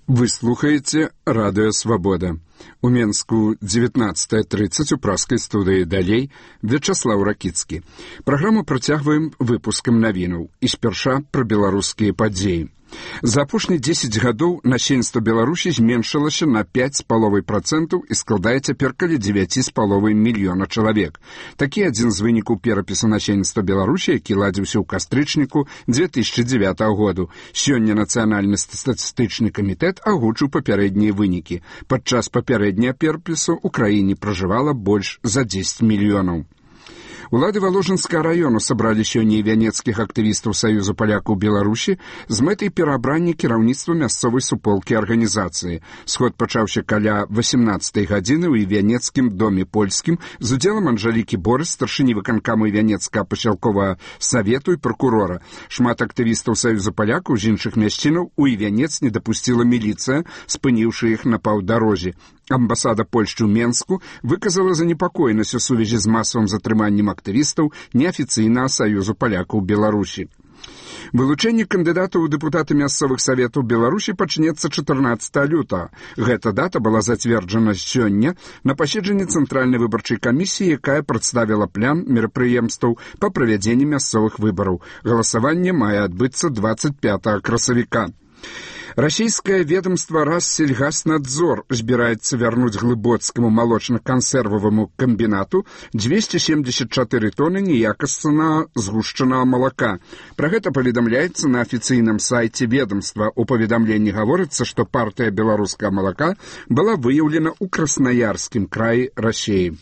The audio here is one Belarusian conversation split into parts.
Вы слухаеце радыё «Свабода». У Менску 19:30 у праскай студыі далей Вячаслаў Ракіцкі. Праграму працягваем выпускам навінаў. І спярша пра беларускія падзеі. За апошнія 10 гадоў насельніцтва Беларусі зменшылася на 5,5% і складае цяпер каля 9,5 мільёна чалавек. Такі адзін з вынікаў перапісу насельніцтва Беларусі, які ладзіўся ў кастрычніку 2009 году. Сёння Нацыянальны статыстычны камітэт агучыў папярэднія вынікі. Падчас папярэдняга перапісу ў краіне пражывала больш за 10 мільёнаў. Улады Воложынскага району сабралі сёння і вянецкіх актывістаў Саюзу палякаў Беларусі з мэтай перабрання кіраўніцтва мясцовай суполкі арганізацыі. Сход пачаўся каля 18 гадзіны ў вянецкім доме польскім з удзелам Анжалікі Борыс, старшыні выканкаму вянецкага пасялковага савету і пракурора. Шмат актывістаў Саюзу палякаў з іншых мясцінаў у вянец не дапусціла міліцыя, спыніўшы іх на паўдарозе. Амбасада Польшчы ў Менску выказала занепакоенасць у сувязі з масавым затрыманнем актывістаў неафіцыйнага Саюзу палякаў Беларусі. Вылучэнне кандыдатаў у дэпутаты мясцовых саветаў Беларусі пачнецца 14 лютага. Гэта дата была зацверджана сёння на паседжанні Цэнтральнай выбарчай камісіі, якая прадставіла план мерапрыемстваў па правядзенні мясцовых выбараў. Галасаванне мае адбыцца 25 красавіка. Расійскае ведомство Рассельгаснадзор збіраецца вярнуць глыбоцкаму малочна-кансерваваму камбінату 274 тоны неякаснага згушчанага малака. Пра гэта паведамляецца на афіцыйным сайце ведомства. У паведамленні гаворыцца, што партыя беларускага малака была выяўлена ў Краснаярскім краі Расіі.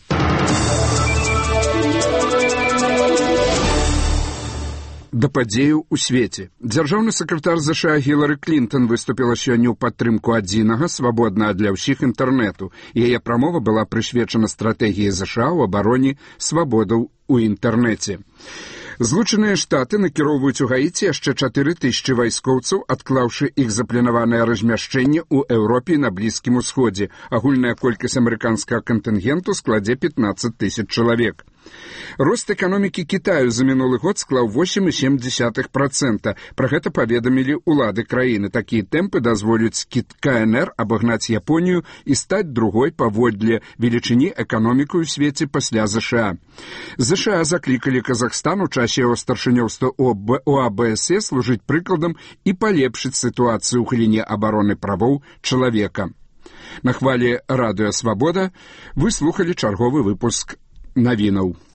Да падзеяў у свеце. Дзяржаўны сакратар ЗША Гілары Клінтон выступіла сёння ў падтрымку адзінага, свабоднага для ўсіх інтэрнэту. Яе прамова была прысвечана стратэгіі ЗША ў абароне свабодаў у інтэрнэце. Злучаныя Штаты накіроўваюць у Гаіці яшчэ 4000 вайскоўцаў, адклаўшы іх запланаванае размяшчэнне ў Еўропе і на Блізкім Усходзе. Агульная колькасць амерыканскага кантынгенту складзе 15 000 чалавек. Рост эканомікі Кітаю за мінулы год склаў 8,7%. Пра гэта паведамілі ўлады краіны. Такія тэмпы дазволяць КНР абагнаць Японію і стаць другой паводле велічыні эканомікай у свеце пасля ЗША. ЗША заклікалі Казахстан у часе яго старшынёўства у АБСЕ служыць прыкладам і палепшыць сітуацыю ў галіне абароны правоў чалавека. На хвалі радыё «Свабода» вы слухалі чарговы выпуск навінаў.